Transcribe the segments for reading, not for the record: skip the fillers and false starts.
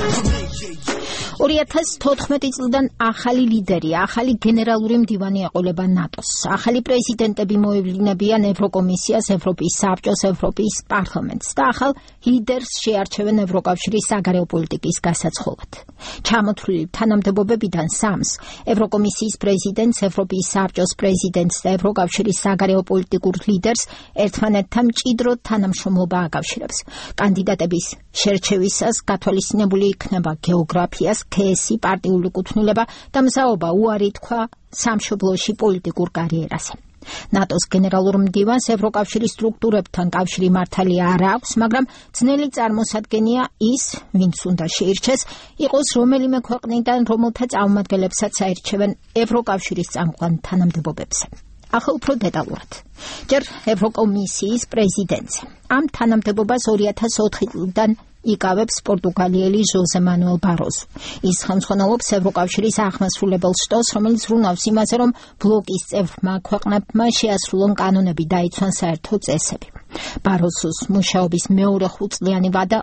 2014 წლიდან ახალი ლიდერი, ახალი გენერალური მდივანი ეყოლება ნატოს. ახალი პრეზიდენტები მოევლინებიან ევროკომისიას, ევროპის საბჭოს, ევროპის პარლამენტს და ახალ ლიდერს შეარჩევენ ევროკავშირის საგარეო პოლიტიკის გასაცხობად. ჩამოთვლილი თანამდებობებიდან სამს ევროკომისიის პრეზიდენტს, ევროპის საბჭოს პრეზიდენტს და ევროკავშირის საგარეო პოლიტიკურ ლიდერს ერთმანეთთან მჭიდრო თანამშრომლობა აკავშირებს. კანდიდატების შერჩევისას გათვალისწინებული იქნება გეოგრაფიას, KSI პარტიული კუთვნილება და მზაობა უარი თქვა სამშობლოში პოლიტიკურ კარიერაზე. ნატოს გენერალურ მდივანს ევროკავშირის სტრუქტურებთან კავშირი მართალი არ აქვს, მაგრამ ძნელი წარმოსადგენია ის, ვინც უნდა შეირჩეს, იყოს რომელიმე ქვეყნიდან, რომელთა წარმომადგენლებსაც აირჩევენ ევროკავშირის წამყვან თანამდებობებზე. ახლა უფრო დეტალურად. ჯერ ევროკომისიის პრეზიდენტზე. ამ თანამდებობას 2004 წლიდან იკავებს პორტუგალიელი ჟოზე მანუელ ბაროზო. ის ხელმძღვანელობს ევროკავშირის აღმასრულებელ შტოს, რომელიც ზრუნავს იმაზე, რომ ბლოკის წევრმა ქვეყნებმა შეასრულონ კანონები და იცვან საერთო წესები. ბაროზოს მუშაობის მეორე 5 წლიანი ვადა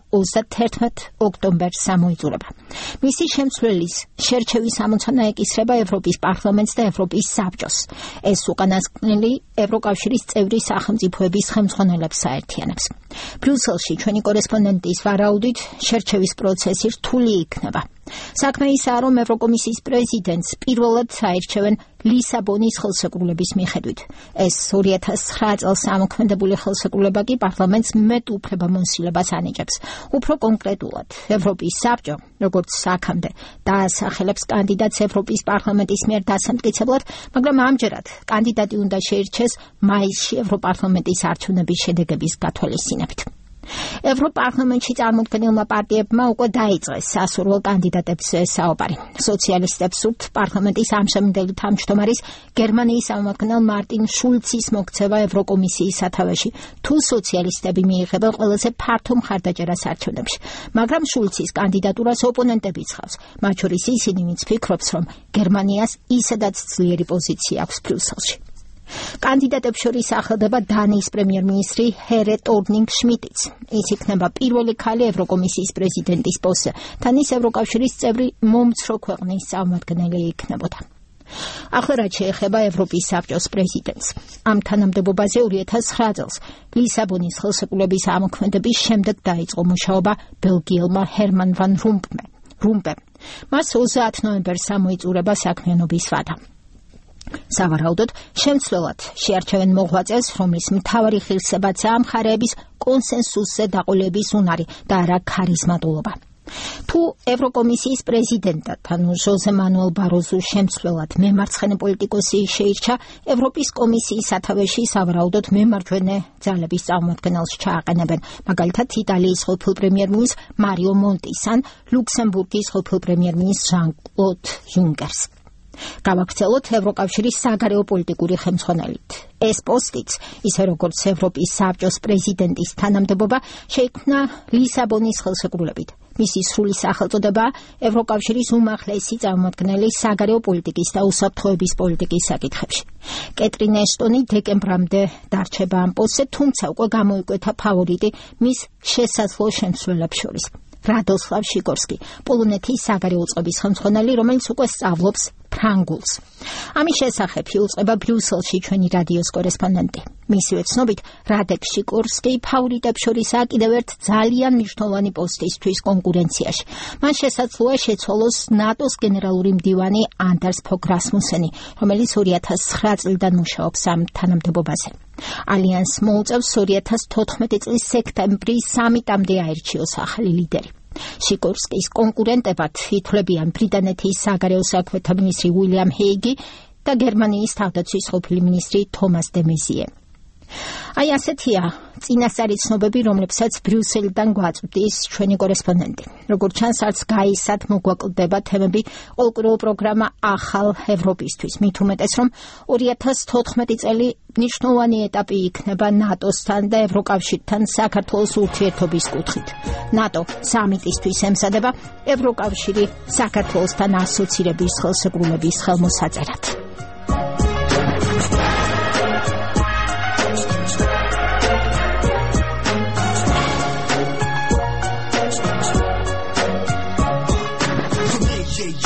31 ოქტომბერს გამოიწურება. მისი შემცვლელის შერჩევის ამოცანა ეკისრება ევროპის პარლამენტს და ევროპის საბჭოს. ეს უკანასკნელი ევროკავშირის წევრი სახელმწიფოების ხელმძღვანელებს აერთიანებს. ბრიუსელში ჩვენი კორესპონდენტის ვარაუდით შერჩევის პროცესი რთული იქნება. საქმე ისაა, რომ ევროკომისიის პრეზიდენტს პირველად აირჩევენ ლისაბონის ხელშეკრულების მიხედვით. ეს 2009 წელს ამოქმედებული ხელშეკრულება კი პარლამენტს მეტ უფლებამოსილებას ანიჭებს. უფრო კონკრეტულად, ევროპის საბჭო, როგორც აქამდე, დაასახელებს კანდიდატს ევროპის პარლამენტის მიერ დასამტკიცებლად, მაგრამ ამჯერად კანდიდატი უნდა შეირჩეს მაისში ევროპარლამენტის არჩევნების შედეგების გათვალისწინებით. ევროპარლამენტში წარმოქმნილმა პარტიებმა უკვე დაიწყეს სასურველ კანდიდატებზე საუბარი. სოციალისტებს სურთ პარლამენტის ამჟამინდელი თავმჯდომარის გერმანიის წარმომადგენელ მარტინ შულცის მოქცევა ევროკომისიის სათავეში, თუ სოციალისტები მიიღებენ ყველაზე ფართო მხარდაჭერას არჩევნებში. მაგრამ შულცის კანდიდატურას ოპონენტები ცხავს, მათ შორის ისინი, ვინც ფიქრობს, რომ გერმანიას ისედაც ძლიერი პოზიცია აქვს ბრიუსელში. კანდიდატებს შორის ახლდება დანიის პრემიერ-მინისტრი ჰერე ტორნინგ-შმიტიც. ის იქნება პირველი ქალი ევროკომისიის პრეზიდენტის პოსტზე, თან ის ევროკავშირის წევრი მომცრო ქვეყნის წარმომადგენელი იქნებოდა. ახლა რაც შეეხება ევროპის საბჭოს პრეზიდენტს. ამ თანამდებობაზე 2009 წელს ლისაბონის ხელშეკრულების ამოქმედების შემდეგ დაიწყო მუშაობა ბელგიელმა ჰერმან ვან რომპემ. მას 30 ნოემბერს გამოიწურება საქმიანობის ვადა. სავარაუდოდ შემცვლელად შეარჩევენ მოღვაწეს, რომლის მთავარი ღირსებაცაა მხარეების კონსენსუსზე დაყოლების უნარი და არა ქარიზმატულობა. თუ ევროკომისიის პრეზიდენტად, ანუ ჟოზე მანუელ ბაროზოს შემცვლელად მემარცხენე პოლიტიკოსი შეირჩა, ევროპის კომისიის სათავეში სავარაუდოდ მემარჯვენე ძალების წარმომადგენელს ჩააყენებენ, მაგალითად იტალიის ყოფილ პრემიერ-მინისტრს მარიო მონტის ან ლუქსემბურგის ყოფილ პრემიერ-მინისტრს ჟან-კლოდ იუნკერს. გავაქცელოთ ევროკავშირის საგარეო პოლიტიკური ხელმძღვანელით. ეს პოსტიც, ისე როგორც ევროპის საბჭოს პრეზიდენტის თანამდებობა, შეიქმნა ლისაბონის ხელშეკრულებით. მისი სრული სახელწოდება ევროკავშირის უმაღლესი წარმომადგენელი საგარეო პოლიტიკის და უსაფრთხოების პოლიტიკის საკითხებში. კეტრინ ეშტონი დეკემბრამდე დარჩება ამ პოსტზე, თუმცა უკვე გამოიკვეთა ფავორიტი მის შესაძლო შემცვლელებს შორის. რადოსლავ შიკორსკი, პოლონეთის საგარეო წყობის ხელმძღვანელი, რომელიც უკვე სწავლობს ფრანგულს. ამის შესახებ იუწყება ბრიუსელში ჩვენი რადიოს კორესპონდენტი. მისივე ცნობით, რადეკ შიკორსკი ფავორიტებს შორისაა კიდევ ერთ ძალიან მნიშვნელოვანი პოსტისთვის კონკურენციაში. მან შესაძლოა შეცვალოს ნატოს გენერალური მდივანი ანდერს ფოგ რასმუსენი, რომელიც 2009 წლიდან მუშაობს ამ თანამდებობაზე. ალიანს მოუწევს 2014 წლის სექტემბრის სამიტამდე აირჩიოს ახალი ლიდერი. შიკორსკის კონკურენტებად ითვლებიან ბრიტანეთის საგარეო საქმეთა მინისტრი უილიამ ჰეიგი და გერმანიის თავდაცვის ყოფილი მინისტრი თომას დე მეზიე. აი ასეთია წინასწარი ცნობები, რომლებსაც ბრიუსელიდან გვაწვდის ჩვენი კორესპონდენტი. როგორც ჩანს, არც გაისად მოგვაკლდება თემები ყოველკვირეულ პროგრამა ახალ ევროპისთვის. მით უმეტეს, რომ 2014 წელი მნიშვნელოვანი ეტაპი იქნება ნატოსთან და ევროკავშირთან საქართველოს ურთიერთობის კუთხით. ნატო სამიტისთვის ემზადება ევროკავშირი საქართველოსთან ასოცირების ხელშეკრულების ხელმოსაწერად.